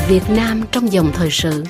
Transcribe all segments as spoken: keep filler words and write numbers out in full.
Việt Nam trong dòng thời sự.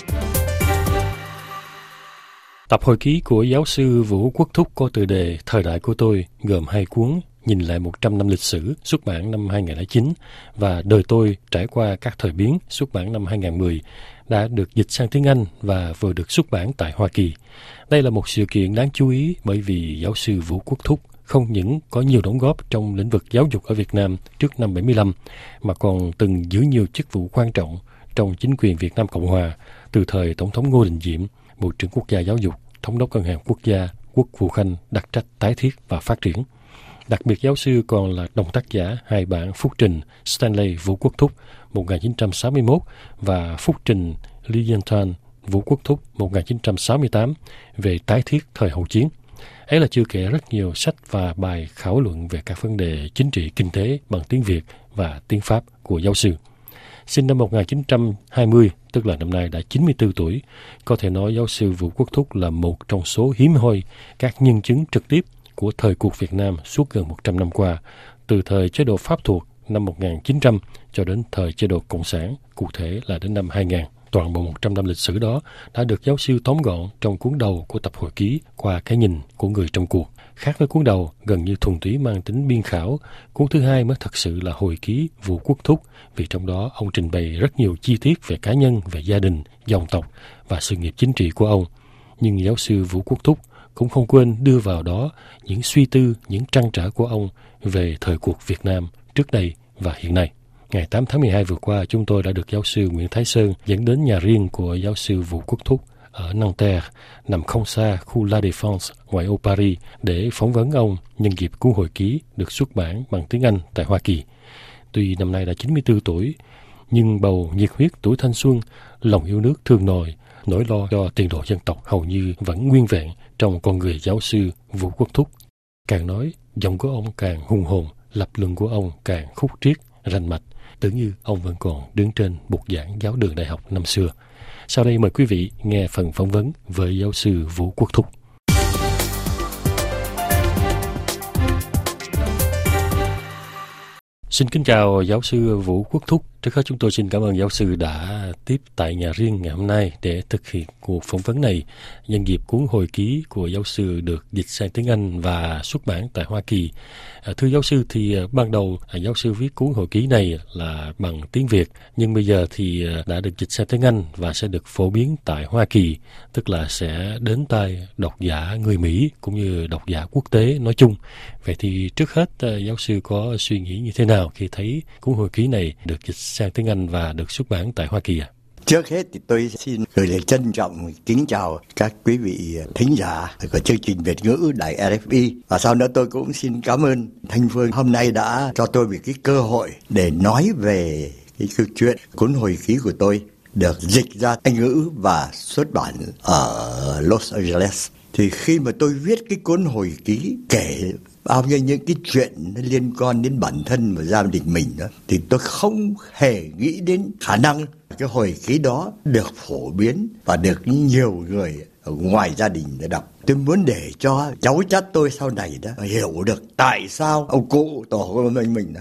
Tập hồi ký của giáo sư Vũ Quốc Thúc có tựa đề Thời đại của tôi, gồm hai cuốn Nhìn lại một trăm năm lịch sử, xuất bản năm hai không không chín, và Đời tôi trải qua các thời biến, xuất bản năm hai không một không, đã được dịch sang tiếng Anh và vừa được xuất bản tại Hoa Kỳ. Đây là một sự kiện đáng chú ý bởi vì giáo sư Vũ Quốc Thúc không những có nhiều đóng góp trong lĩnh vực giáo dục ở Việt Nam trước năm bảy mươi lăm, mà còn từng giữ nhiều chức vụ quan trọng trong chính quyền Việt Nam Cộng Hòa, từ thời Tổng thống Ngô Đình Diệm, Bộ trưởng Quốc gia Giáo dục, Thống đốc Ngân hàng Quốc gia, Quốc vụ Khanh đặc trách tái thiết và phát triển. Đặc biệt, giáo sư còn là đồng tác giả hai bản phúc trình Stanley Vũ Quốc Thúc một nghìn chín trăm sáu mươi mốt và phúc trình Lilienthal Vũ Quốc Thúc một nghìn chín trăm sáu mươi tám về tái thiết thời hậu chiến. Ấy là chưa kể rất nhiều sách và bài khảo luận về các vấn đề chính trị kinh tế bằng tiếng Việt và tiếng Pháp của giáo sư. Sinh năm một nghìn chín trăm hai mươi, tức là năm nay đã chín mươi tư tuổi, có thể nói giáo sư Vũ Quốc Thúc là một trong số hiếm hoi các nhân chứng trực tiếp của thời cuộc Việt Nam suốt gần một trăm năm qua, từ thời chế độ Pháp thuộc năm một nghìn chín trăm cho đến thời chế độ Cộng sản, cụ thể là đến năm hai nghìn. Toàn bộ một trăm năm lịch sử đó đã được giáo sư tóm gọn trong cuốn đầu của tập hồi ký Qua cái nhìn của người trong cuộc. Khác với cuốn đầu gần như thuần túy mang tính biên khảo, cuốn thứ hai mới thật sự là hồi ký Vũ Quốc Thúc, vì trong đó ông trình bày rất nhiều chi tiết về cá nhân, về gia đình, dòng tộc và sự nghiệp chính trị của ông. Nhưng giáo sư Vũ Quốc Thúc cũng không quên đưa vào đó những suy tư, những trăn trở của ông về thời cuộc Việt Nam trước đây và hiện nay. Ngày tám tháng mười hai vừa qua, chúng tôi đã được giáo sư Nguyễn Thái Sơn dẫn đến nhà riêng của giáo sư Vũ Quốc Thúc ở Nanterre, nằm không xa khu La Défense, ngoại ô Paris, để phỏng vấn ông nhân dịp cuốn hồi ký được xuất bản bằng tiếng Anh tại Hoa Kỳ. Tuy năm nay đã chín mươi tư tuổi, nhưng bầu nhiệt huyết tuổi thanh xuân, lòng yêu nước thương nòi, nỗi lo cho tiền đồ dân tộc hầu như vẫn nguyên vẹn trong con người giáo sư Vũ Quốc Thúc. Càng nói, giọng của ông càng hùng hồn, lập luận của ông càng khúc triết, rành mạch, tưởng như ông vẫn còn đứng trên bục giảng giáo đường đại học năm xưa. Sau đây mời quý vị nghe phần phỏng vấn với giáo sư Vũ Quốc Thúc. Xin kính chào giáo sư Vũ Quốc Thúc. Trước hết chúng tôi xin cảm ơn giáo sư đã tiếp tại nhà riêng ngày hôm nay để thực hiện cuộc phỏng vấn này nhân dịp cuốn hồi ký của giáo sư được dịch sang tiếng Anh và xuất bản tại Hoa Kỳ. À, thưa giáo sư, thì uh, ban đầu uh, giáo sư viết cuốn hồi ký này là bằng tiếng Việt, nhưng bây giờ thì uh, đã được dịch sang tiếng Anh và sẽ được phổ biến tại Hoa Kỳ, tức là sẽ đến tai độc giả người Mỹ cũng như độc giả quốc tế nói chung. Vậy thì trước hết uh, giáo sư có suy nghĩ như thế nào khi thấy cuốn hồi ký này được dịch sang tiếng Anh và được xuất bản tại Hoa Kỳ ạ? À? Trước hết thì tôi xin gửi lời trân trọng kính chào các quý vị thính giả của chương trình Việt ngữ Đài rờ ép i. Và sau đó tôi cũng xin cảm ơn Thanh Phương hôm nay đã cho tôi một cái cơ hội để nói về cái câu chuyện cuốn hồi ký của tôi được dịch ra Anh ngữ và xuất bản ở Los Angeles. Thì khi mà tôi viết cái cuốn hồi ký kể bao nhiêu những cái chuyện liên quan đến bản thân và gia đình mình đó, thì tôi không hề nghĩ đến khả năng cái hồi ký đó được phổ biến và được nhiều người ở ngoài gia đình để đọc. Tôi muốn để cho cháu chắt tôi sau này đó hiểu được tại sao ông cụ tổ của mình mình đó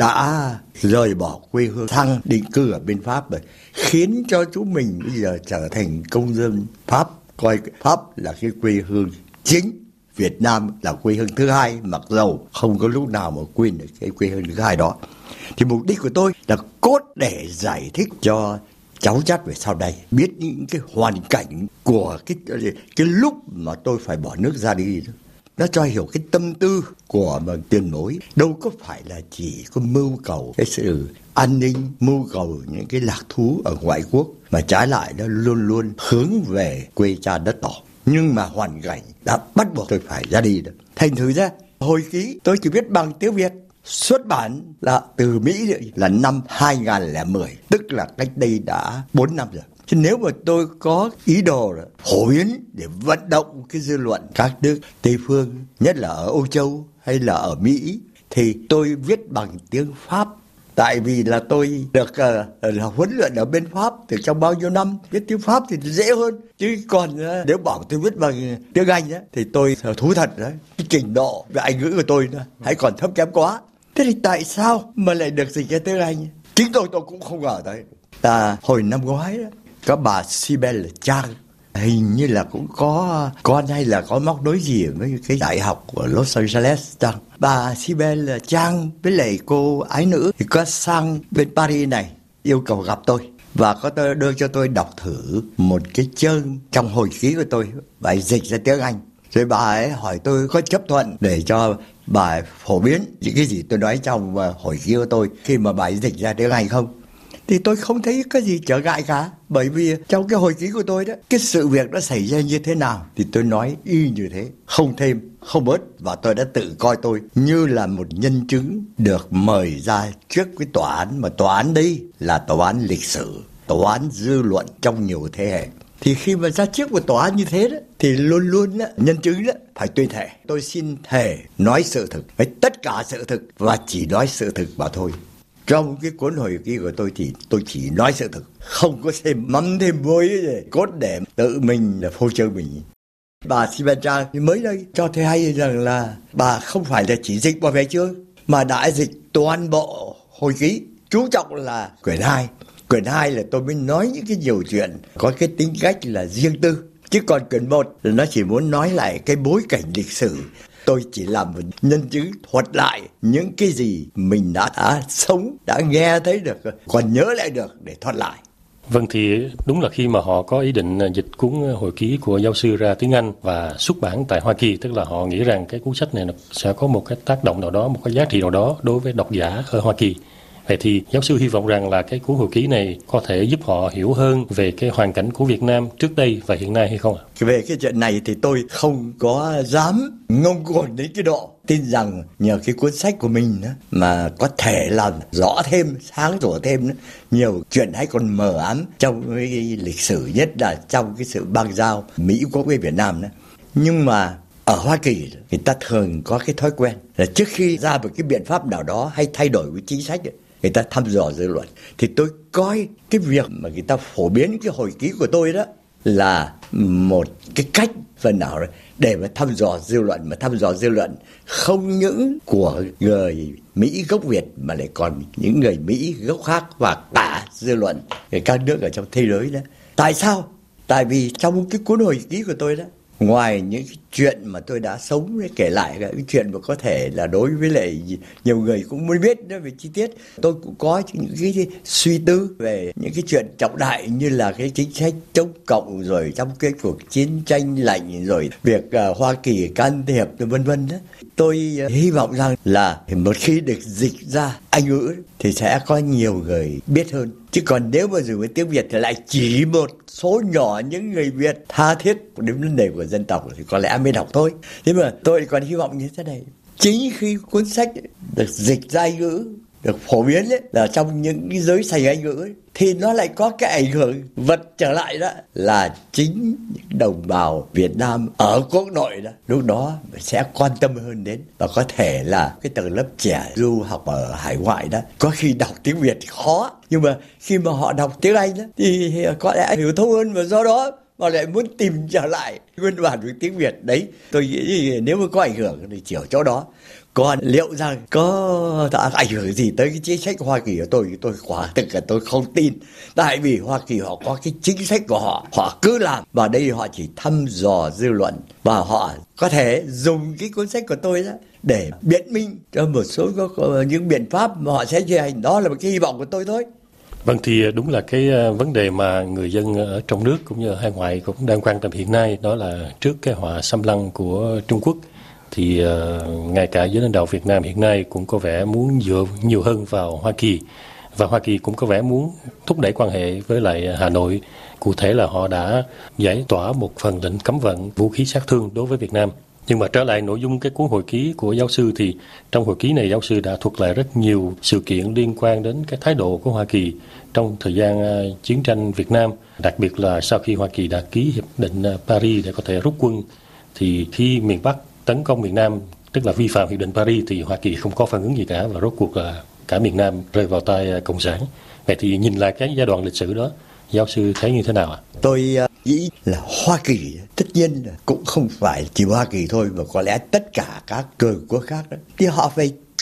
đã rời bỏ quê hương sang định cư ở bên Pháp, rồi khiến cho chúng mình bây giờ trở thành công dân Pháp, coi Pháp là cái quê hương chính, Việt Nam là quê hương thứ hai, mặc dầu không có lúc nào mà quên được cái quê hương thứ hai đó. Thì mục đích của tôi là cốt để giải thích cho cháu chắt về sau này biết những cái hoàn cảnh của cái cái lúc mà tôi phải bỏ nước ra đi. Nó cho hiểu cái tâm tư của mà tiền bối đâu có phải là chỉ có mưu cầu cái sự an ninh, mưu cầu những cái lạc thú ở ngoại quốc, mà trái lại nó luôn luôn hướng về quê cha đất tổ. Nhưng mà hoàn cảnh đã bắt buộc tôi phải ra đi. Thành thử ra hồi ký tôi chỉ viết bằng tiếng Việt, xuất bản là từ Mỹ là năm hai nghìn không trăm mười, tức là cách đây đã bốn năm rồi. Chứ nếu mà tôi có ý đồ là phổ biến để vận động cái dư luận các nước Tây phương, nhất là ở Âu Châu hay là ở Mỹ, thì tôi viết bằng tiếng Pháp. Tại vì là tôi được uh, là huấn luyện ở bên Pháp từ trong bao nhiêu năm, viết tiếng Pháp thì dễ hơn. Chứ còn uh, nếu bảo tôi viết bằng tiếng Anh á, thì tôi thú thật đấy, cái trình độ về Anh ngữ của tôi nữa hãy còn thấp kém quá. Thế thì tại sao mà lại được dịch ra tiếng Anh? Chính tôi tôi cũng không ngờ đấy. là hồi năm ngoái đó, có bà Sibel Chang hình như là cũng có con hay là có móc nối gì với cái đại học của Los Angeles chăng. Bà Sibel Chang với lại cô ái nữ thì có sang bên Paris này yêu cầu gặp tôi và có đưa cho tôi đọc thử một cái chương trong hồi ký của tôi, bà ấy dịch ra tiếng Anh. Rồi bà ấy hỏi tôi có chấp thuận để cho bà ấy phổ biến những cái gì tôi nói trong hồi ký của tôi khi mà bà ấy dịch ra tiếng Anh không. Thì tôi không thấy cái gì trở ngại cả, bởi vì trong cái hồi ký của tôi đó, cái sự việc nó xảy ra như thế nào thì tôi nói y như thế, không thêm không bớt, và tôi đã tự coi tôi như là một nhân chứng được mời ra trước cái tòa án, mà tòa án đây là tòa án lịch sử, tòa án dư luận trong nhiều thế hệ. Thì khi mà ra trước một tòa án như thế đó, thì luôn luôn đó, nhân chứng đó phải tuyên thệ. Tôi xin thề nói sự thực, với tất cả sự thực và chỉ nói sự thực mà thôi. Trong cái cuốn hồi ký của tôi thì tôi chỉ nói sự thực, không có thêm mắm thêm muối gì, cốt để tự mình là phô trương mình. Bà Sibel Chang mới đây cho thấy hay rằng là bà không phải là chỉ dịch một vài chương, mà đã dịch toàn bộ hồi ký, chú trọng là quyển hai. Quyển hai là tôi mới nói những cái nhiều chuyện có cái tính cách là riêng tư, chứ còn quyển một là nó chỉ muốn nói lại cái bối cảnh lịch sử. Tôi chỉ làm một nhân chứng thuật lại những cái gì mình đã, đã sống, đã nghe thấy được, còn nhớ lại được để thuật lại. Vâng, thì đúng là khi mà họ có ý định dịch cuốn hồi ký của giáo sư ra tiếng Anh và xuất bản tại Hoa Kỳ, tức là họ nghĩ rằng cái cuốn sách này sẽ có một cái tác động nào đó, một cái giá trị nào đó đối với độc giả ở Hoa Kỳ. Vậy thì giáo sư hy vọng rằng là cái cuốn hồi ký này có thể giúp họ hiểu hơn về cái hoàn cảnh của Việt Nam trước đây và hiện nay hay không ạ? Về cái chuyện này thì tôi không có dám ngông cuồng đến cái độ tin rằng nhờ cái cuốn sách của mình đó, mà có thể làm rõ thêm, sáng tỏ thêm đó, nhiều chuyện hay còn mờ ám trong cái lịch sử, nhất là trong cái sự bang giao Mỹ quốc với Việt Nam đó. Nhưng mà ở Hoa Kỳ người ta thường có cái thói quen là trước khi ra một cái biện pháp nào đó hay thay đổi cái chính sách ấy, người ta thăm dò dư luận. Thì tôi coi cái việc mà người ta phổ biến cái hồi ký của tôi đó là một cái cách phần nào đó để mà thăm dò dư luận, mà thăm dò dư luận không những của người Mỹ gốc Việt mà lại còn những người Mỹ gốc khác và cả dư luận các nước ở trong thế giới đó. Tại sao? Tại vì trong cái cuốn hồi ký của tôi đó, ngoài những cái chuyện mà tôi đã sống để kể lại, cái chuyện mà có thể là đối với lại nhiều người cũng muốn biết đó về chi tiết, tôi cũng có những cái suy tư về những cái chuyện trọng đại như là cái chính sách chống cộng, rồi trong cái cuộc chiến tranh lạnh, rồi việc uh, Hoa Kỳ can thiệp vân vân đó. Tôi uh, hy vọng rằng là một khi được dịch ra Anh ngữ thì sẽ có nhiều người biết hơn. Chứ còn nếu mà dùng với tiếng Việt thì lại chỉ một số nhỏ những người Việt tha thiết đến vấn đề của dân tộc thì có lẽ mới đọc thôi. Thế mà tôi còn hy vọng như thế này. Chính khi cuốn sách được dịch ra Anh ngữ, được phổ biến ấy, là trong những cái giới sành Anh ngữ ấy, thì nó lại có cái ảnh hưởng vật trở lại đó là chính những đồng bào Việt Nam ở quốc nội đó, lúc đó sẽ quan tâm hơn đến, và có thể là cái tầng lớp trẻ du học ở hải ngoại đó có khi đọc tiếng Việt thì khó, nhưng mà khi mà họ đọc tiếng Anh đó thì có lẽ hiểu thấu hơn, và do đó mà lại muốn tìm trở lại nguyên bản với tiếng Việt đấy. Tôi nghĩ nếu mà có ảnh hưởng thì chỉ ở chỗ đó. Còn liệu rằng có ảnh hưởng gì tới cái chính sách của Hoa Kỳ của tôi, tôi quả thực là tôi không tin. Tại vì Hoa Kỳ họ có cái chính sách của họ, họ cứ làm, và đây họ chỉ thăm dò dư luận, và họ có thể dùng cái cuốn sách của tôi đó để biện minh cho một số những biện pháp mà họ sẽ thi hành. Đó là một cái hy vọng của tôi thôi. Vâng, thì đúng là cái vấn đề mà người dân ở trong nước cũng như ở hải ngoại cũng đang quan tâm hiện nay, đó là trước cái họa xâm lăng của Trung Quốc, thì uh, ngay cả giới lãnh đạo Việt Nam hiện nay cũng có vẻ muốn dựa nhiều hơn vào Hoa Kỳ, và Hoa Kỳ cũng có vẻ muốn thúc đẩy quan hệ với lại Hà Nội. Cụ thể là họ đã giải tỏa một phần lệnh cấm vận vũ khí sát thương đối với Việt Nam. Nhưng mà trở lại nội dung cái cuốn hồi ký của giáo sư, thì trong hồi ký này giáo sư đã thuật lại rất nhiều sự kiện liên quan đến cái thái độ của Hoa Kỳ trong thời gian uh, chiến tranh Việt Nam, đặc biệt là sau khi Hoa Kỳ đã ký hiệp định uh, Paris để có thể rút quân, thì khi miền Bắc tấn công miền Nam, tức là vi phạm hiệp định Paris, thì Hoa Kỳ không có phản ứng gì cả, và rốt cuộc là cả miền Nam rơi vào tay uh, Cộng sản. Vậy thì nhìn lại cái giai đoạn lịch sử đó, giáo sư thấy như thế nào ạ? Tôi uh, nghĩ là Hoa Kỳ tất nhiên là cũng không phải chỉ Hoa Kỳ thôi, mà có lẽ tất cả các cường quốc khác đó, thì họ phải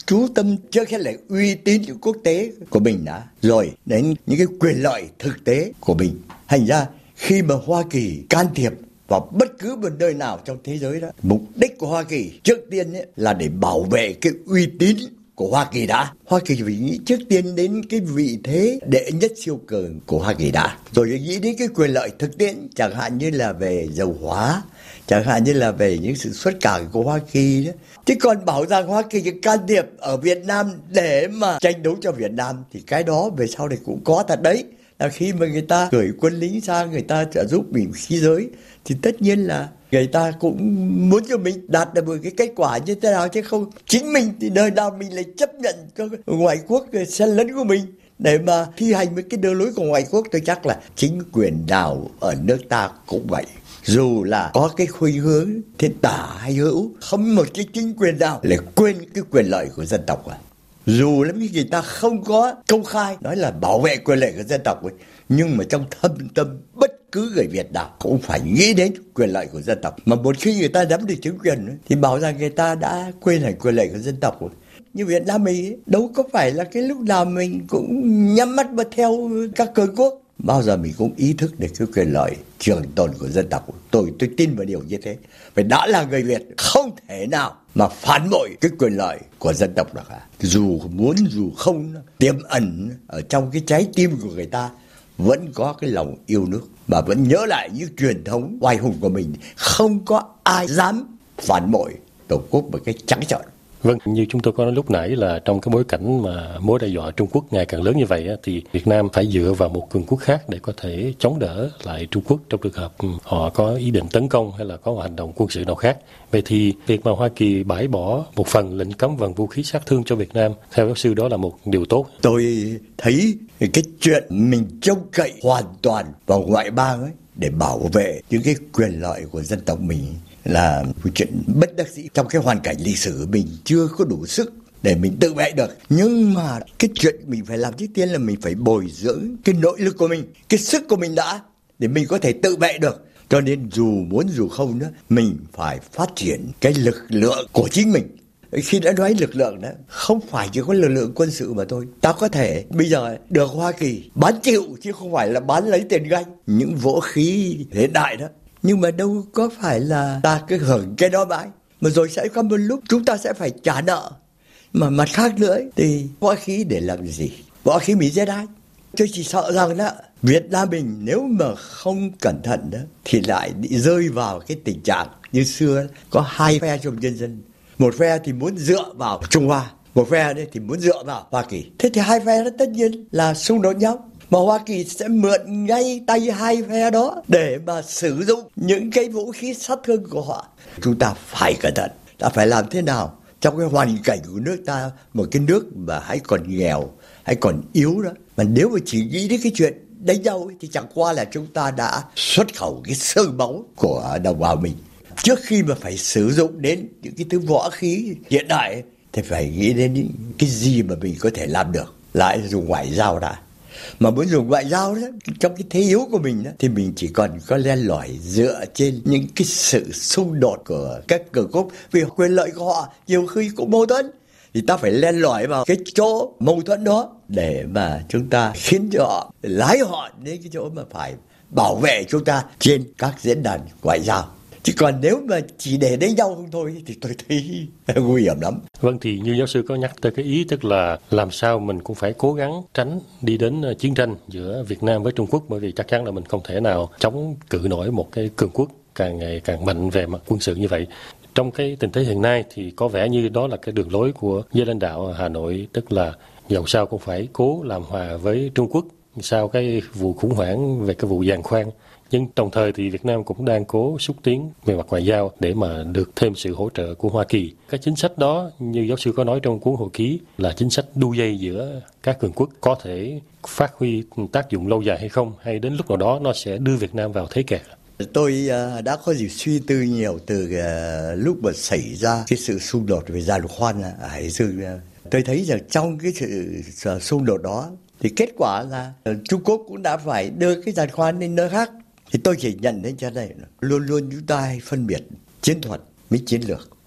chú tâm trước hết là uy tín quốc tế của mình đã, rồi đến những cái quyền lợi thực tế của mình. Thành ra khi mà Hoa Kỳ can thiệp vào bất cứ một nơi nào trong thế giới đó, mục đích của Hoa Kỳ trước tiên ấy là để bảo vệ cái uy tín của Hoa Kỳ đã. Hoa Kỳ phải nghĩ trước tiên đến cái vị thế đệ nhất siêu cường của Hoa Kỳ đã, rồi nghĩ đến cái quyền lợi thực tiễn, chẳng hạn như là về dầu hóa, chẳng hạn như là về những sự xuất cảng của Hoa Kỳ đó. Chứ còn bảo rằng Hoa Kỳ can thiệp ở Việt Nam để mà tranh đấu cho Việt Nam thì cái đó về sau này cũng có thật đấy. Là khi mà người ta gửi quân lính sang, người ta trợ giúp mình khí giới, thì tất nhiên là người ta cũng muốn cho mình đạt được một cái kết quả như thế nào, chứ không chính mình thì đời nào mình lại chấp nhận cho ngoại quốc xen lẫn của mình để mà thi hành với cái đường lối của ngoại quốc. Tôi chắc là chính quyền nào ở nước ta cũng vậy, dù là có cái khuynh hướng thiên tả hay hữu, không một cái chính quyền nào lại quên cái quyền lợi của dân tộc à. Dù lắm khi người ta không có công khai nói là bảo vệ quyền lợi của dân tộc ấy, nhưng mà trong thâm tâm bất cứ người Việt nào cũng phải nghĩ đến quyền lợi của dân tộc. Mà một khi người ta nắm được chính quyền ấy, thì bảo rằng người ta đã quên hẳn quyền lợi của dân tộc rồi. Như Việt Nam mình ấy, đâu có phải là cái lúc nào mình cũng nhắm mắt mà theo các cường quốc. Bao giờ mình cũng ý thức được cái quyền lợi trường tồn của dân tộc. Tôi tôi tin vào điều như thế. Vì đã là người Việt không thể nào mà phản bội cái quyền lợi của dân tộc được cả. Dù muốn dù không, tiềm ẩn ở trong cái trái tim của người ta vẫn có cái lòng yêu nước, mà vẫn nhớ lại những truyền thống oai hùng của mình. Không có ai dám phản bội Tổ quốc một cái trắng trợn. Vâng, như chúng tôi có nói lúc nãy là trong cái bối cảnh mà mối đe dọa Trung Quốc ngày càng lớn như vậy thì Việt Nam phải dựa vào một cường quốc khác để có thể chống đỡ lại Trung Quốc trong trường hợp họ có ý định tấn công hay là có một hành động quân sự nào khác. Vậy thì việc mà Hoa Kỳ bãi bỏ một phần lệnh cấm vận vũ khí sát thương cho Việt Nam, theo giáo sư đó là một điều tốt. Tôi thấy cái chuyện mình trông cậy hoàn toàn vào ngoại bang ấy để bảo vệ những cái quyền lợi của dân tộc mình là một chuyện bất đắc dĩ. Trong cái hoàn cảnh lịch sử mình chưa có đủ sức để mình tự vệ được. Nhưng mà cái chuyện mình phải làm trước tiên là mình phải bồi dưỡng cái nội lực của mình, cái sức của mình đã, để mình có thể tự vệ được. Cho nên dù muốn dù không nữa, mình phải phát triển cái lực lượng của chính mình. Khi đã nói lực lượng đó, không phải chỉ có lực lượng quân sự mà thôi. Ta có thể bây giờ được Hoa Kỳ bán chịu chứ không phải là bán lấy tiền ganh những vũ khí hiện đại đó. Nhưng mà đâu có phải là ta cứ hưởng cái đó mãi, mà rồi sẽ có một lúc chúng ta sẽ phải trả nợ. Mà mặt khác nữa thì võ khí để làm gì? Võ khí mình giết ai? Tôi chỉ sợ rằng đó, Việt Nam mình nếu mà không cẩn thận đó thì lại bị rơi vào cái tình trạng như xưa, có hai phe trong nhân dân. Một phe thì muốn dựa vào Trung Hoa, một phe thì muốn dựa vào Hoa Kỳ. Thế thì hai phe đó tất nhiên là xung đột nhau. Mà Hoa Kỳ sẽ mượn ngay tay hai phe đó để mà sử dụng những cái vũ khí sát thương của họ. Chúng ta phải cẩn thận, ta phải làm thế nào trong cái hoàn cảnh của nước ta, một cái nước mà hãy còn nghèo, hãy còn yếu đó. Mà nếu mà chỉ nghĩ đến cái chuyện đánh nhau ấy, thì chẳng qua là chúng ta đã xuất khẩu cái xương máu của đồng bào mình. Trước khi mà phải sử dụng đến những cái thứ võ khí hiện đại ấy, thì phải nghĩ đến những cái gì mà mình có thể làm được, lại dùng ngoại giao đã. Mà muốn dùng ngoại giao đó, trong cái thế yếu của mình đó, thì mình chỉ còn có len lỏi dựa trên những cái sự xung đột của các cường quốc, vì quyền lợi của họ nhiều khi cũng mâu thuẫn. Thì ta phải len lỏi vào cái chỗ mâu thuẫn đó để mà chúng ta khiến cho họ, lái họ đến cái chỗ mà phải bảo vệ chúng ta trên các diễn đàn ngoại giao. Chứ còn nếu mà chỉ để đánh nhau không thôi thì tôi thấy nguy hiểm lắm. Vâng, thì như giáo sư có nhắc tới cái ý, tức là làm sao mình cũng phải cố gắng tránh đi đến chiến tranh giữa Việt Nam với Trung Quốc, bởi vì chắc chắn là mình không thể nào chống cự nổi một cái cường quốc càng ngày càng mạnh về mặt quân sự như vậy. Trong cái tình thế hiện nay thì có vẻ như đó là cái đường lối của giới lãnh đạo Hà Nội, tức là dầu sao cũng phải cố làm hòa với Trung Quốc sau cái vụ khủng hoảng về cái vụ giàn khoan. Nhưng đồng thời thì Việt Nam cũng đang cố xúc tiến về mặt ngoại giao để mà được thêm sự hỗ trợ của Hoa Kỳ. Cái chính sách đó, như giáo sư có nói trong cuốn hồi ký, là chính sách đu dây giữa các cường quốc, có thể phát huy tác dụng lâu dài hay không, hay đến lúc nào đó nó sẽ đưa Việt Nam vào thế kẹt. Tôi đã có dịp suy tư nhiều từ lúc mà xảy ra cái sự xung đột về giàn khoan ở Hải Dương. Tôi thấy rằng trong cái sự xung đột đó thì kết quả là Trung Quốc cũng đã phải đưa cái giàn khoan lên nơi khác. Thì tôi chỉ nhận đến cho đây, luôn luôn chúng ta hay phân biệt chiến thuật với chiến lược.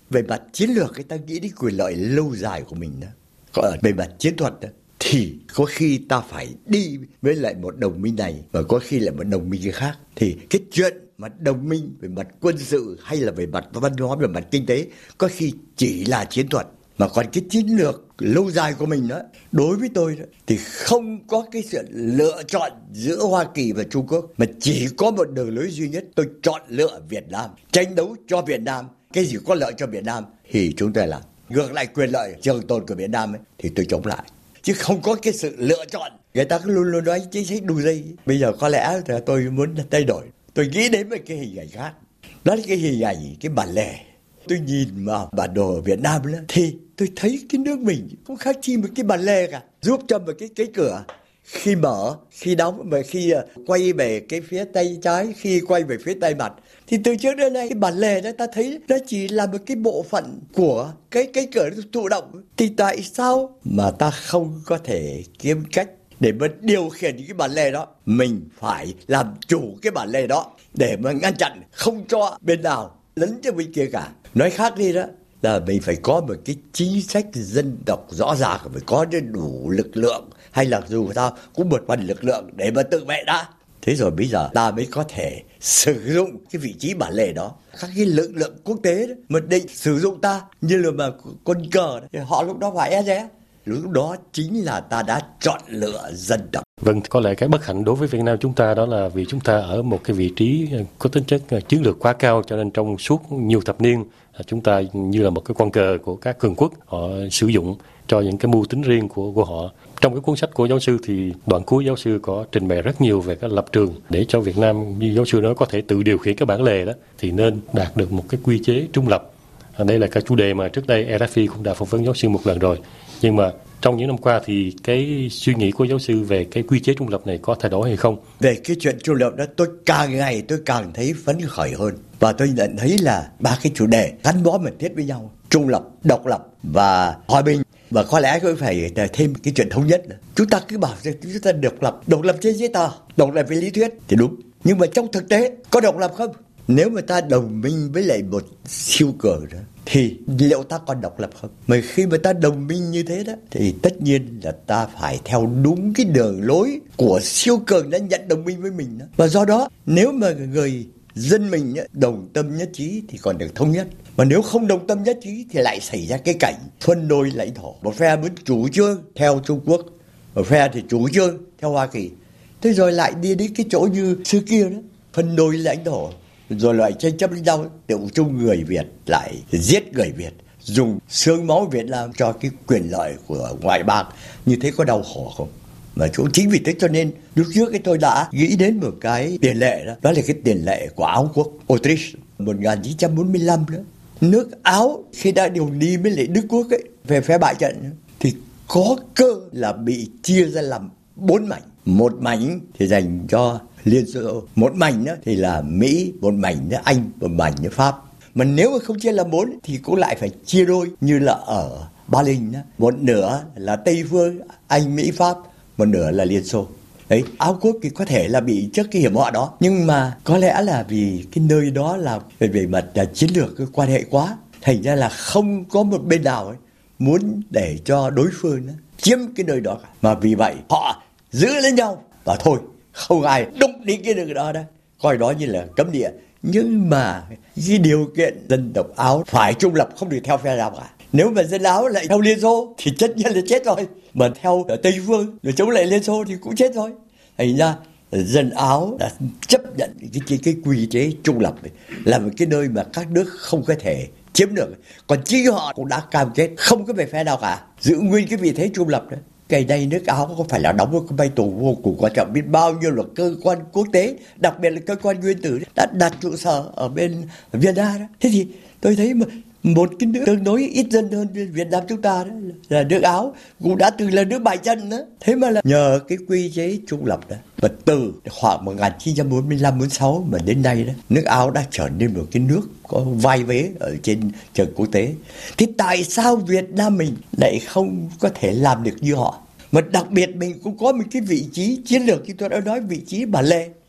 về mặt chiến lược người ta nghĩ đến quyền lợi lâu dài của mình đó. Còn ở về mặt chiến thuật đó, thì có khi ta phải đi với lại một đồng minh này và có khi lại một đồng minh khác. Thì cái chuyện mà đồng minh về mặt quân sự hay là về mặt văn hóa, về mặt kinh tế có khi chỉ là chiến thuật. Mà còn cái chiến lược lâu dài của mình đó, đối với tôi đó, thì không có cái sự lựa chọn giữa Hoa Kỳ và Trung Quốc, mà chỉ có một đường lối duy nhất. Tôi chọn lựa Việt Nam, tranh đấu cho Việt Nam, cái gì có lợi cho Việt Nam thì chúng ta làm. Ngược lại quyền lợi trường tồn của Việt Nam ấy, thì tôi chống lại. Chứ không có cái sự lựa chọn. Người ta cứ luôn luôn nói chính sách đu dây. Bây giờ có lẽ là tôi muốn thay đổi. Tôi nghĩ đến một cái hình ảnh khác. Đó là cái hình ảnh, cái bản lề. Tôi nhìn vào bản đồ Việt Nam đó, thì tôi thấy cái nước mình cũng khác chi một cái bản lề cả. Giúp cho một cái cái cửa khi mở, khi đóng, mà khi quay về cái phía tay trái, khi quay về phía tay mặt. Thì từ trước đến nay cái bản lề đó ta thấy nó chỉ là một cái bộ phận của cái cái cửa thụ động. Thì tại sao mà ta không có thể kiếm cách để mà điều khiển những cái bản lề đó? Mình phải làm chủ cái bản lề đó để mà ngăn chặn không cho bên nào lấn cho bên kia cả. Nói khác đi đó là mình phải có một cái chính sách dân tộc rõ ràng, phải có đủ lực lượng, hay là dù sao cũng một phần lực lượng để mà tự vệ đã. Thế rồi bây giờ ta mới có thể sử dụng cái vị trí bản lề đó. Các cái lực lượng quốc tế đó, mà định sử dụng ta như là mà con cờ đó, thì họ lúc đó phải e dè. Lúc đó chính là ta đã chọn lựa dân tộc. Vâng, có lẽ cái bất hạnh đối với Việt Nam chúng ta đó là vì chúng ta ở một cái vị trí có tính chất chiến lược quá cao, cho nên trong suốt nhiều thập niên chúng ta như là một cái con cờ của các cường quốc, họ sử dụng cho những cái mưu tính riêng của của họ. Trong cái cuốn sách của giáo sư thì đoạn cuối giáo sư có trình bày rất nhiều về cái lập trường để cho Việt Nam, như giáo sư nói, có thể tự điều khiển cái bản lề đó, thì nên đạt được một cái quy chế trung lập. Đây là cái chủ đề mà trước đây rờ ép i cũng đã phỏng vấn giáo sư một lần rồi. Nhưng mà trong những năm qua thì cái suy nghĩ của giáo sư về cái quy chế trung lập này có thay đổi hay không? Về cái chuyện trung lập đó, tôi càng ngày tôi càng thấy phấn khởi hơn. Và tôi nhận thấy là ba cái chủ đề gắn bó mật thiết với nhau: trung lập, độc lập và hòa bình. Và có lẽ cũng phải thêm cái chuyện thống nhất nữa. Chúng ta cứ bảo rằng chúng ta độc lập, độc lập trên giấy tờ, độc lập về lý thuyết thì đúng. Nhưng mà trong thực tế có độc lập không? Nếu mà ta đồng minh với lại một siêu cường đó, thì liệu ta còn độc lập không? Mà khi mà ta đồng minh như thế đó, thì tất nhiên là ta phải theo đúng cái đường lối của siêu cường đã nhận đồng minh với mình đó. Và do đó, nếu mà người dân mình đồng tâm nhất trí thì còn được thống nhất. Mà nếu không đồng tâm nhất trí thì lại xảy ra cái cảnh phân đôi lãnh thổ. Một phe muốn chủ trương theo Trung Quốc, một phe thì chủ trương theo Hoa Kỳ. Thế rồi lại đi đến cái chỗ như xưa kia đó, phân đôi lãnh thổ, rồi lại tranh chấp với nhau, tự chung người Việt lại giết người Việt, dùng xương máu Việt Nam cho cái quyền lợi của ngoại bang. Như thế có đau khổ không? Mà cũng chính vì thế cho nên lúc trước cái tôi đã nghĩ đến một cái tiền lệ đó, đó là cái tiền lệ của Áo quốc Autriche một nghìn chín trăm bốn mươi lăm nữa. Nước Áo khi đã điều đi với lại Đức Quốc ấy, về phe bại trận thì có cơ là bị chia ra làm bốn mảnh. Một mảnh thì dành cho Liên Xô, một mảnh đó thì là Mỹ, một mảnh nữa Anh, một mảnh nữa Pháp. Mà nếu mà không chia làm bốn thì cũng lại phải chia đôi như là ở Berlin đó. Một nửa là Tây phương, Anh, Mỹ, Pháp, một nửa là Liên Xô. Đấy, Áo quốc thì có thể là bị trước cái hiểm họa đó, nhưng mà có lẽ là vì cái nơi đó là về, về mặt là chiến lược cái quan hệ quá, thành ra là không có một bên nào ấy muốn để cho đối phương đó chiếm cái nơi đó cả. Mà vì vậy họ giữ lấy nhau và thôi, không ai đụng đến cái nơi đó đó, coi đó như là cấm địa. Nhưng mà cái điều kiện dân tộc Áo phải trung lập, không được theo phe nào cả. Nếu mà dân Áo lại theo Liên Xô thì tất nhiên là chết rồi. Mà theo ở Tây phương rồi chống lại Liên Xô thì cũng chết rồi. Thành ra dân Áo đã chấp nhận cái, cái, cái quy chế trung lập này, là một cái nơi mà các nước không có thể chiếm được. Còn chính họ cũng đã cam kết không có về phe nào cả, giữ nguyên cái vị thế trung lập đấy. Ngày nay nước Áo có phải là đóng một cái vai trò vô cùng quan trọng, biết bao nhiêu là cơ quan quốc tế, đặc biệt là cơ quan nguyên tử đã đặt trụ sở ở bên Vienna đó. Thế thì tôi thấy mà một cái nước tương đối ít dân hơn Việt Nam chúng ta đó là nước Áo, cũng đã từng là nước bại trận đó. Thế mà là nhờ cái quy chế trung lập đó, và từ khoảng một nghìn chín trăm bốn mươi lăm bốn mươi sáu mà đến nay đó, nước Áo đã trở nên một cái nước có vai vế ở trên trường quốc tế. Thế tại sao Việt Nam mình lại không có thể làm được như họ? Mà đặc biệt mình cũng có một cái vị trí chiến lược, như tôi đã nói, vị trí bản lề.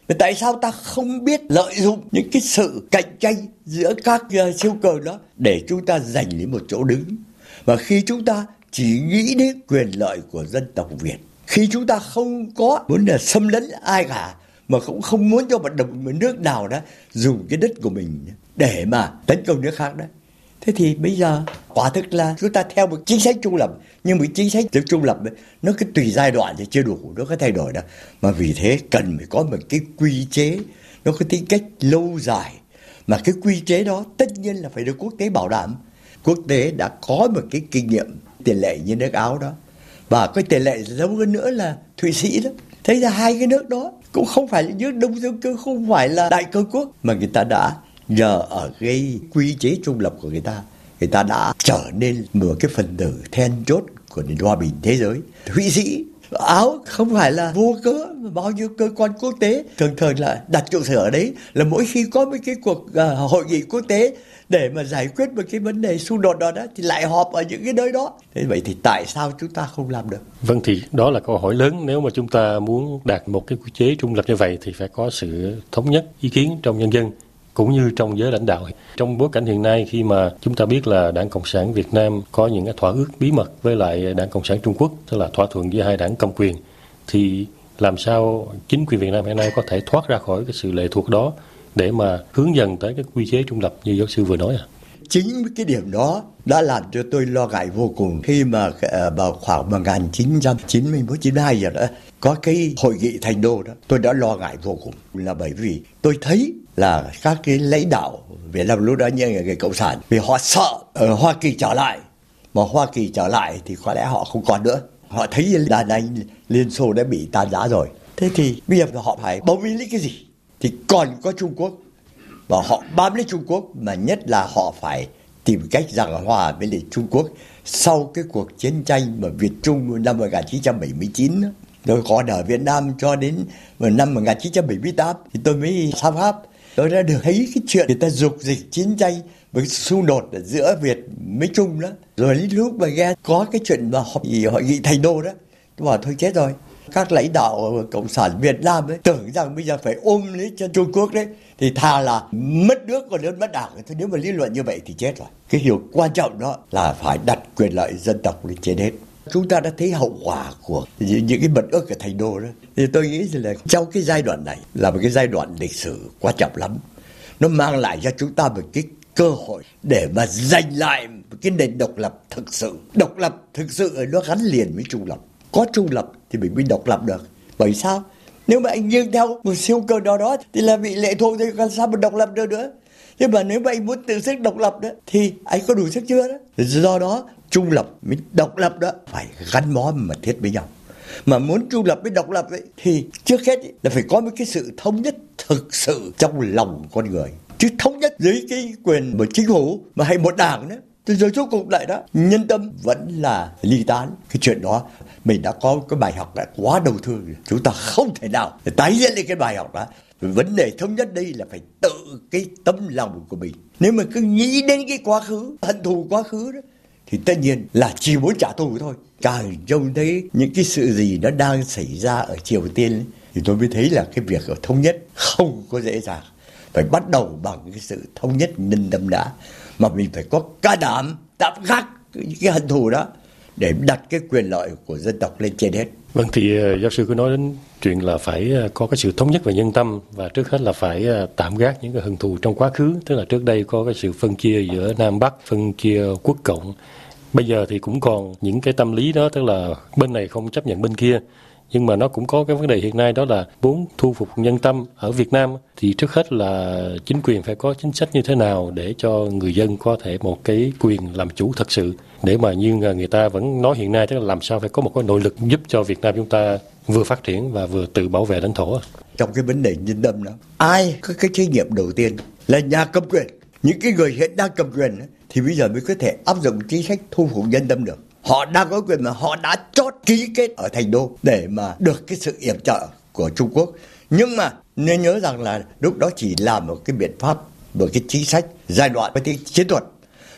Tại sao ta không biết lợi dụng những cái sự cạnh tranh giữa các uh, siêu cường đó để chúng ta giành lấy một chỗ đứng? Và khi chúng ta chỉ nghĩ đến quyền lợi của dân tộc Việt, khi chúng ta không có muốn là xâm lấn ai cả, mà cũng không muốn cho một đồng một nước nào đó dùng cái đất của mình để mà tấn công nước khác đó, thế thì bây giờ quả thực là chúng ta theo một chính sách trung lập, nhưng một chính sách trung lập ấy, nó cứ tùy giai đoạn thì chưa đủ, nó có thay đổi đâu. Mà vì thế cần phải có một cái quy chế, nó có tính cách lâu dài. Mà cái quy chế đó tất nhiên là phải được quốc tế bảo đảm. Quốc tế đã có một cái kinh nghiệm tiền lệ như nước Áo đó, và cái tiền lệ giống hơn nữa là Thụy Sĩ đó. Thế ra hai cái nước đó cũng không phải là nước đông dân cư, không phải là đại cường quốc, mà người ta đã nhờ ở cái quy chế trung lập của người ta, người ta đã trở nên một cái phần tử then chốt của nền hòa bình thế giới. Thụy Sĩ, Áo không phải là vô cớ, bao nhiêu cơ quan quốc tế thường thường là đặt trụ sở ở đấy, là mỗi khi có một cái cuộc uh, hội nghị quốc tế để mà giải quyết một cái vấn đề xung đột đó, đó thì lại họp ở những cái nơi đó. Thế vậy thì tại sao chúng ta không làm được? Vâng, thì đó là câu hỏi lớn. Nếu mà chúng ta muốn đạt một cái quy chế trung lập như vậy thì phải có sự thống nhất ý kiến trong nhân dân cũng như trong giới lãnh đạo. Trong bối cảnh hiện nay, khi mà chúng ta biết là Đảng Cộng sản Việt Nam có những cái thỏa ước bí mật với lại Đảng Cộng sản Trung Quốc, tức là thỏa thuận giữa hai đảng cầm quyền, thì làm sao chính quyền Việt Nam hiện nay có thể thoát ra khỏi cái sự lệ thuộc đó để mà hướng dần tới cái quy chế trung lập như giáo sư vừa nói à? Chính cái điểm đó đã làm cho tôi lo ngại vô cùng khi mà vào khoảng một nghìn chín trăm chín mươi mốt chín mươi hai giờ đó có cái hội nghị Thành Đô đó, tôi đã lo ngại vô cùng, là bởi vì tôi thấy là các cái lãnh đạo Việt Nam lúc đó như người cộng sản, vì họ sợ ở Hoa Kỳ trở lại, mà Hoa Kỳ trở lại thì có lẽ họ không còn nữa, họ thấy đàn anh Liên Xô đã bị tan rã rồi, thế thì bây giờ họ phải bấu víu lấy cái gì? Thì còn có Trung Quốc, và họ bám lấy Trung Quốc, mà nhất là họ phải tìm cách giằng hòa với lại Trung Quốc sau cái cuộc chiến tranh mà Việt Trung năm một nghìn chín trăm bảy mươi chín đó. Tôi còn ở Việt Nam cho đến năm một nghìn chín trăm bảy mươi tám thì tôi mới sang Pháp, tôi đã được thấy cái chuyện người ta dục dịch chiến tranh với xung đột giữa Việt với Trung đó. Rồi đến lúc mà nghe có cái chuyện mà hội, hội nghị Thành Đô đó, tôi bảo thôi chết rồi. Các lãnh đạo Cộng sản Việt Nam ấy tưởng rằng bây giờ phải ôm lấy cho Trung Quốc đấy, thì thà là mất nước còn hơn mất đảng. Thế nếu mà lý luận như vậy thì chết rồi. Cái điều quan trọng đó là phải đặt quyền lợi dân tộc lên trên hết. Chúng ta đã thấy hậu quả của những cái mật ước ở Thành Đô đó. Thì tôi nghĩ là trong cái giai đoạn này là một cái giai đoạn lịch sử quan trọng lắm. Nó mang lại cho chúng ta một cái cơ hội để mà giành lại một cái nền độc lập thực sự. Độc lập thực sự nó gắn liền với trung lập. Có trung lập thì mình mới độc lập được. Bởi sao? Nếu mà anh nghiêng theo một siêu cường nào đó thì là bị lệ thuộc, thì làm sao mà độc lập được nữa. Nhưng mà nếu mà anh muốn tự sức độc lập đó thì anh có đủ sức chưa đó. Do đó trung lập với độc lập đó phải gắn bó mật thiết với nhau. Mà muốn trung lập với độc lập ấy, thì trước hết ấy, là phải có một cái sự thống nhất thực sự trong lòng con người. Chứ thống nhất dưới cái quyền một chính phủ mà hay một đảng nữa, thì rồi cuối cùng lại đó nhân tâm vẫn là ly tán. Cái chuyện đó mình đã có cái bài học đã quá đau thương rồi. Chúng ta không thể nào để tái hiện lại cái bài học đó. Vấn đề thống nhất đây là phải tự cái tâm lòng của mình. Nếu mà cứ nghĩ đến cái quá khứ, hận thù quá khứ đó, thì tất nhiên là chỉ muốn trả thù thôi. Càng trông thấy những cái sự gì nó đang xảy ra ở Triều Tiên ấy, thì tôi mới thấy là cái việc ở thống nhất không có dễ dàng. Phải bắt đầu bằng cái sự thống nhất nhân tâm đã. Mà mình phải có can đảm tạm gác cái hận thù đó để đặt cái quyền lợi của dân tộc lên trên hết. Vâng, thì uh, giáo sư có nói đến chuyện là phải uh, có cái sự thống nhất về nhân tâm, và trước hết là phải uh, tạm gác những cái hận thù trong quá khứ. Tức là trước đây có cái sự phân chia giữa Nam Bắc, phân chia quốc cộng. Bây giờ thì cũng còn những cái tâm lý đó, tức là bên này không chấp nhận bên kia. Nhưng mà nó cũng có cái vấn đề hiện nay, đó là muốn thu phục nhân tâm ở Việt Nam thì trước hết là chính quyền phải có chính sách như thế nào để cho người dân có thể một cái quyền làm chủ thật sự, để mà như người ta vẫn nói hiện nay, tức là làm sao phải có một cái nội lực giúp cho Việt Nam chúng ta vừa phát triển và vừa tự bảo vệ lãnh thổ. Trong cái vấn đề nhân tâm đó, ai có cái trách nhiệm đầu tiên là nhà cầm quyền. Những cái người hiện đang cầm quyền thì bây giờ mới có thể áp dụng chính sách thu phục nhân tâm được. Họ đang có quyền mà họ đã chót ký kết ở Thành Đô để mà được cái sự yểm trợ của Trung Quốc. Nhưng mà nên nhớ rằng là lúc đó chỉ là một cái biện pháp, một cái chính sách giai đoạn với cái chiến thuật.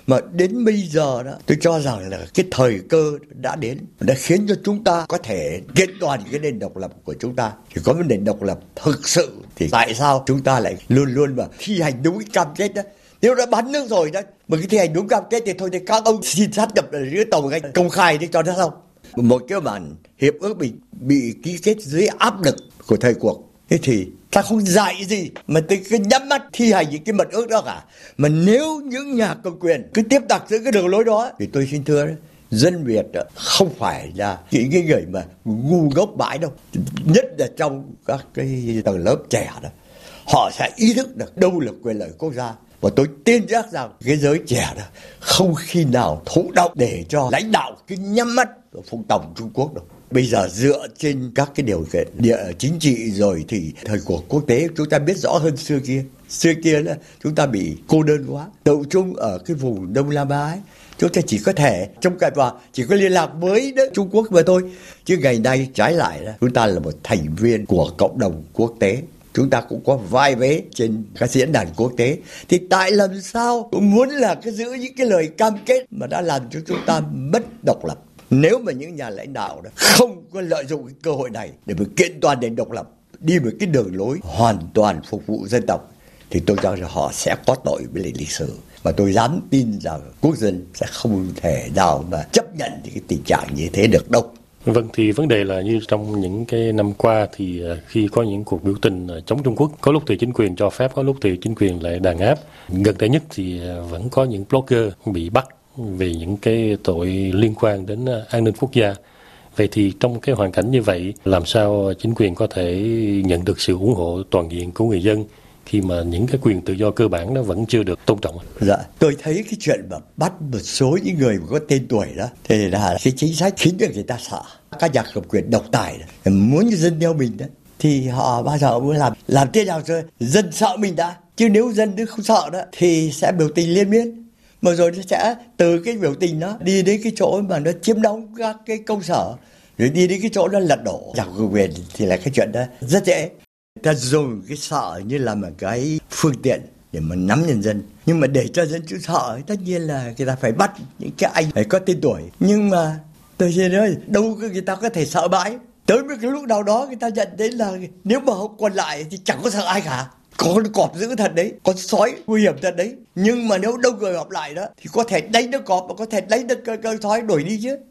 Mà đến bây giờ đó, tôi cho rằng là cái thời cơ đã đến, đã khiến cho chúng ta có thể kiện toàn cái nền độc lập của chúng ta. Thì có một nền độc lập thực sự thì tại sao chúng ta lại luôn luôn mà thi hành đúng cái cam kết đó? Nếu đã bán nước rồi đó, mà cái thi hành đúng cam kết thì thôi thì các ông xin sát nhập ở dưới tàu ngay công khai đi cho nó xong. Một cái bản hiệp ước bị bị ký kết dưới áp lực của thời cuộc. Thế thì ta không dạy gì mà tôi cứ nhắm mắt thi hành những cái mật ước đó cả. Mà nếu những nhà cầm quyền cứ tiếp tục giữ cái đường lối đó thì tôi xin thưa đấy, dân Việt không phải là những cái người mà ngu ngốc bãi đâu. Nhất là trong các cái tầng lớp trẻ đó, họ sẽ ý thức được đâu là quyền lợi quốc gia. Và tôi tin chắc rằng cái giới trẻ đó không khi nào thụ động để cho lãnh đạo cứ nhắm mắt vào phục tòng Trung Quốc đâu. Bây giờ dựa trên các cái điều kiện địa chính trị rồi thì thời cuộc quốc tế chúng ta biết rõ hơn xưa kia. Xưa kia là chúng ta bị cô đơn quá, tập trung ở cái vùng Đông Nam Á ấy. Chúng ta chỉ có thể trong cạnh vào chỉ có liên lạc với đó, Trung Quốc mà thôi. Chứ ngày nay trái lại là chúng ta là một thành viên của cộng đồng quốc tế. Chúng ta cũng có vai vế trên các diễn đàn quốc tế. Thì tại làm sao cũng muốn là cái giữ những cái lời cam kết mà đã làm cho chúng ta mất độc lập. Nếu mà những nhà lãnh đạo đó không có lợi dụng cái cơ hội này để mà kiện toàn nền độc lập, đi một cái đường lối hoàn toàn phục vụ dân tộc, thì tôi cho rằng họ sẽ có tội với lịch sử. Và tôi dám tin rằng quốc dân sẽ không thể nào mà chấp nhận cái tình trạng như thế được đâu. Vâng, thì vấn đề là như trong những cái năm qua thì khi có những cuộc biểu tình chống Trung Quốc, có lúc thì chính quyền cho phép, có lúc thì chính quyền lại đàn áp. Gần đây nhất thì vẫn có những blogger bị bắt vì những cái tội liên quan đến an ninh quốc gia. Vậy thì trong cái hoàn cảnh như vậy, làm sao chính quyền có thể nhận được sự ủng hộ toàn diện của người dân khi mà những cái quyền tự do cơ bản đó vẫn chưa được tôn trọng? Dạ, tôi thấy cái chuyện mà bắt một số những người mà có tên tuổi đó thì là cái chính sách khiến cho người ta sợ. Các nhà cầm quyền độc tài đó, muốn dân theo mình đó thì họ bao giờ muốn làm làm thế nào cho dân sợ mình đã. Chứ nếu dân không sợ đó thì sẽ biểu tình liên miên. Mà rồi nó sẽ từ cái biểu tình đó đi đến cái chỗ mà nó chiếm đóng các cái công sở, rồi đi đến cái chỗ nó lật đổ nhà cầm quyền thì là cái chuyện đó rất dễ. Ta dùng cái sợ như là một cái phương tiện để mà nắm nhân dân. Nhưng mà để cho dân chúng sợ, tất nhiên là người ta phải bắt những cái anh phải có tên tuổi. Nhưng mà tôi xin nói, đâu người ta có thể sợ bãi. Tới một cái lúc nào đó người ta nhận đến là nếu mà không còn lại thì chẳng có sợ ai cả. Con cọp dữ thật đấy, con sói nguy hiểm thật đấy. Nhưng mà nếu đông người họp lại đó thì có thể đánh được cọp và có thể đánh được con sói đuổi đi chứ.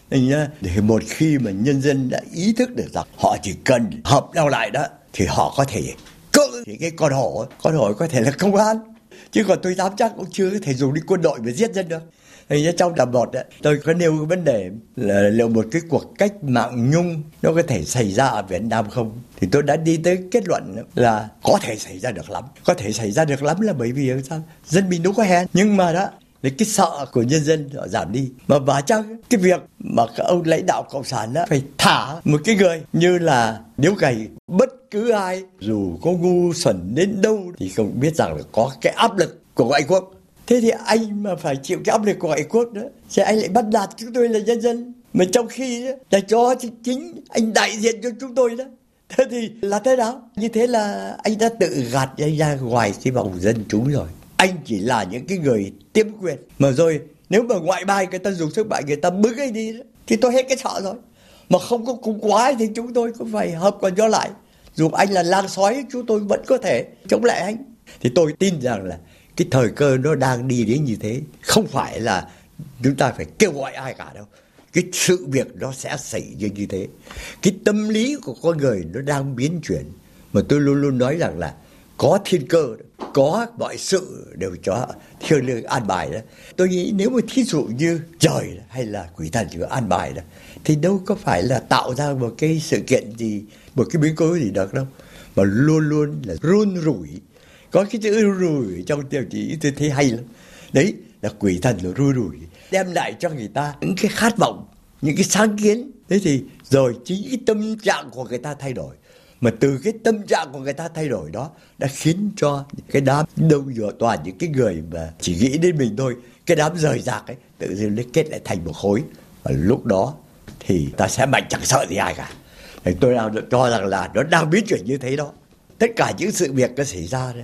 Để một khi mà nhân dân đã ý thức được rằng họ chỉ cần hợp nhau lại đó thì họ có thể cự thì cái con hổ, con hổ có thể là công an. Chứ còn tôi dám chắc cũng chưa có thể dùng đi quân đội mà giết dân được. Thì trong đợt một đó, tôi có nêu cái vấn đề là liệu một cái cuộc cách mạng nhung nó có thể xảy ra ở Việt Nam không? Thì tôi đã đi tới kết luận là có thể xảy ra được lắm. Có thể xảy ra được lắm là bởi vì sao? Dân mình đâu có hèn. Nhưng mà đó, cái sợ của nhân dân họ giảm đi. Mà và chăng cái việc mà các ông lãnh đạo cộng sản đó phải thả một cái người như là Điếu Cày, bất cứ ai dù có ngu xuẩn đến đâu thì không biết rằng là có cái áp lực của ngoại quốc. Thế thì anh mà phải chịu cái áp lực của ngoại quốc đó, thì anh lại bắt nạt chúng tôi là nhân dân. Mà trong khi đó, là cho chính anh đại diện cho chúng tôi đó. Thế thì là thế nào? Như thế là anh đã tự gạt anh ra ngoài cái vòng dân chúng rồi. Anh chỉ là những cái người tiêm quyền. Mà rồi nếu mà ngoại bang người ta dùng sức mạnh, người ta bức anh đi đó, thì tôi hết cái sợ rồi. Mà không có cùng quá thì chúng tôi cũng phải hợp còn cho lại. Dù anh là lang sói, chúng tôi vẫn có thể chống lại anh. Thì tôi tin rằng là cái thời cơ nó đang đi đến như thế. Không phải là chúng ta phải kêu gọi ai cả đâu. Cái sự việc nó sẽ xảy ra như thế. Cái tâm lý của con người nó đang biến chuyển. Mà tôi luôn luôn nói rằng là có thiên cơ, có mọi sự đều cho thiêng liêng an bài đó. Tôi nghĩ nếu mà thí dụ như trời hay là quỷ thần chỉ có an bài đó, thì đâu có phải là tạo ra một cái sự kiện gì, một cái biến cố gì được đâu. Mà luôn luôn là run rủi. Có cái chữ run rủi trong tiêu chí tôi thấy hay lắm. Đấy là quỷ thần là run rủi, đem lại cho người ta những cái khát vọng, những cái sáng kiến. Thế thì rồi chính cái tâm trạng của người ta thay đổi. Mà từ cái tâm trạng của người ta thay đổi đó đã khiến cho cái đám đông vừa toàn những cái người mà chỉ nghĩ đến mình thôi, cái đám rời rạc ấy tự nhiên nó kết lại thành một khối. Và lúc đó thì ta sẽ mạnh chẳng sợ gì ai cả. Thì tôi cho rằng là nó đang biến chuyển như thế đó. Tất cả những sự việc nó xảy ra đấy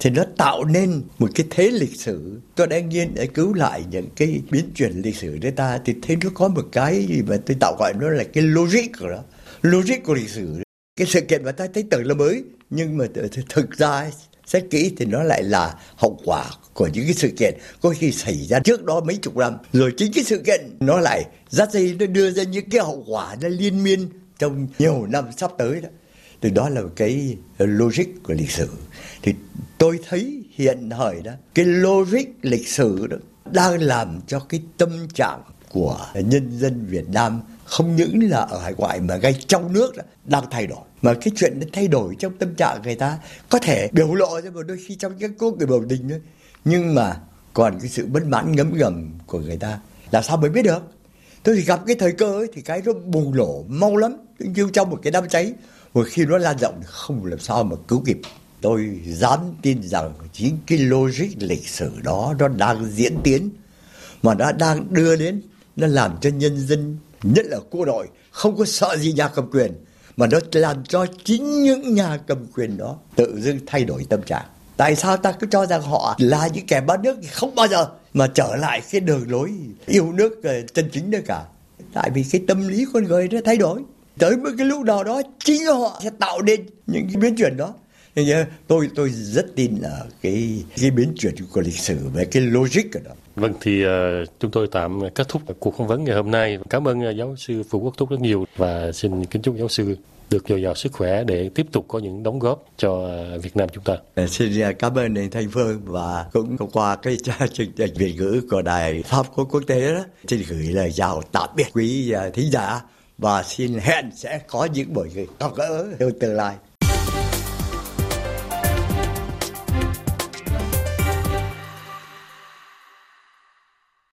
thì nó tạo nên một cái thế lịch sử. Tôi đang nghiên để cứu lại những cái biến chuyển lịch sử của ta thì thấy nó có một cái gì mà tôi tạo gọi nó là cái logic của nó, logic của lịch sử. Cái sự kiện mà ta thấy tưởng là mới nhưng mà thực ra xét kỹ thì nó lại là hậu quả của những cái sự kiện có khi xảy ra trước đó mấy chục năm, rồi chính cái sự kiện nó lại dắt dây, nó đưa ra những cái hậu quả nó liên miên trong nhiều năm sắp tới đó. Từ đó là cái logic của lịch sử. Thì tôi thấy hiện thời đó, cái logic lịch sử đó đang làm cho cái tâm trạng của nhân dân Việt Nam không những là ở hải ngoại mà ngay trong nước đó, đang thay đổi. Mà cái chuyện nó thay đổi trong tâm trạng người ta có thể biểu lộ ra một đôi khi trong cái cuộc người biểu tình thôi. Nhưng mà còn cái sự bất mãn ngấm ngầm của người ta làm sao mới biết được. Tôi thì gặp cái thời cơ ấy, thì cái nó bùng nổ mau lắm, như trong một cái đám cháy. Một khi nó lan rộng không làm sao mà cứu kịp. Tôi dám tin rằng chính cái logic lịch sử đó nó đang diễn tiến, mà nó đang đưa đến, nó làm cho nhân dân, nhất là quân đội, không có sợ gì nhà cầm quyền, mà nó làm cho chính những nhà cầm quyền đó tự dưng thay đổi tâm trạng. Tại sao ta cứ cho rằng họ là những kẻ bán nước thì không bao giờ mà trở lại cái đường lối yêu nước chân chính nữa cả? Tại vì cái tâm lý con người nó thay đổi. Tới một cái lúc nào đó chính họ sẽ tạo nên những cái biến chuyển đó. Nên tôi tôi rất tin là cái cái biến chuyển của lịch sử về cái logic của nó. Vâng, thì uh, chúng tôi tạm kết thúc cuộc phỏng vấn ngày hôm nay. Cảm ơn uh, giáo sư Phù Quốc Thúc rất nhiều và xin kính chúc giáo sư được dồi dào sức khỏe để tiếp tục có những đóng góp cho uh, Việt Nam chúng ta. À, xin cảm ơn anh Thanh Phương, và cũng qua cái chương trình Việt ngữ của Đài Pháp quốc quốc tế đó, xin gửi lời chào tạm biệt quý uh, thính giả và xin hẹn sẽ có những buổi gặp gỡ trong tương lai.